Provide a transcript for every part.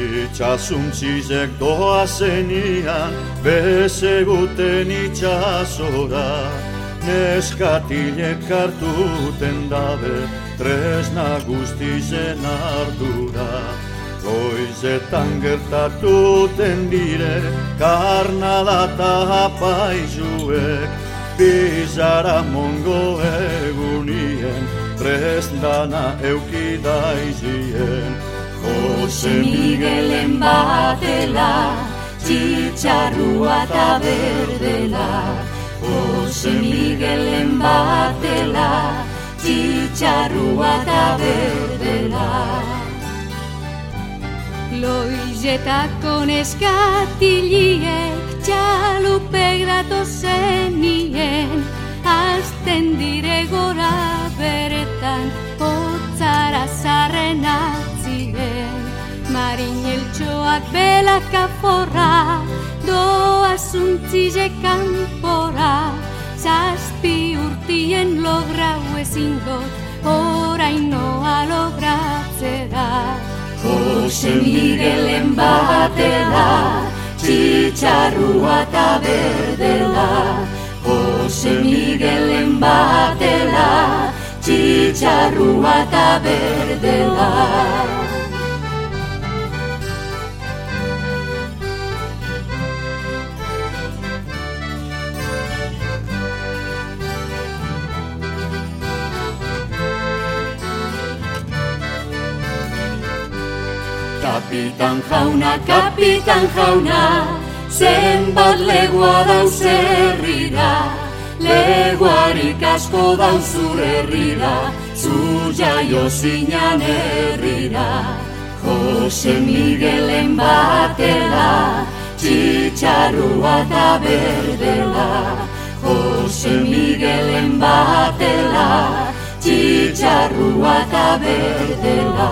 Itxasuntxizek doazenian, bezeguten itxasora, neskatilek hartuten dabe, tresna guztizen ardura. Goizetan gertatuten dire, karnala eta apaisuek, bizara mongo egunien, tresndana eukidaizien. Jose Miguelen batela, txitxarrua eta berdela. Jose Miguelen batela, txitxarrua eta berdela. Loizetako neskatiliek txalupek datozenien, azten dire gora beretan, hotzara zarren atzien. Marineltxoak belakaforra, doazuntzizek kanpora, zazpi urtien lograu ezingot, orainoa logratzera. Jose Miguelen batela, txitxarrua eta berdela. Jose Miguelen batela, txitxarrua eta berdela. Kapitan jauna, zenbat legua dauz herrira, leguarik asko dauz zure herrira, zu jaio zinan herrira. Jose Miguelen batela, txitxarrua eta berdela. Jose Miguelen batela, txitxarrua eta berdela.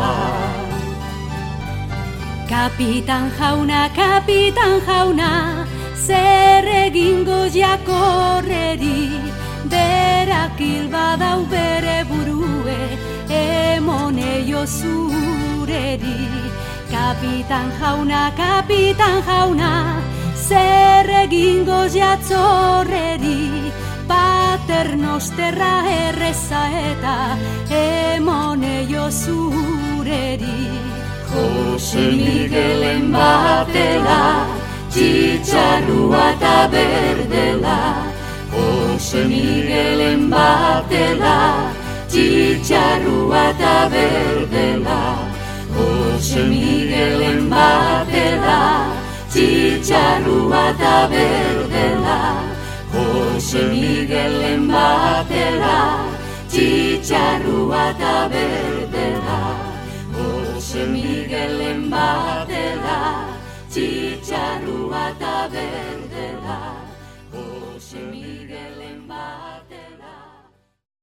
Kapitan jauna, zer egingo jakorreri, berak hil badau bere burue, emoneio zureri. Kapitan jauna, zer egingo jatzorreri, paternosterra erreza eta emoneio zureri. Jose Miguelen batela, txitxarrua eta berdela. Jose Miguelen batela, txitxarrua eta berdela. Jose Miguelen batela, txitxarrua eta berdela. Jose Miguelen batela, txitxarrua eta berdela. Jose Miguelen batela, txitxarrua eta berdela. Jose Miguelen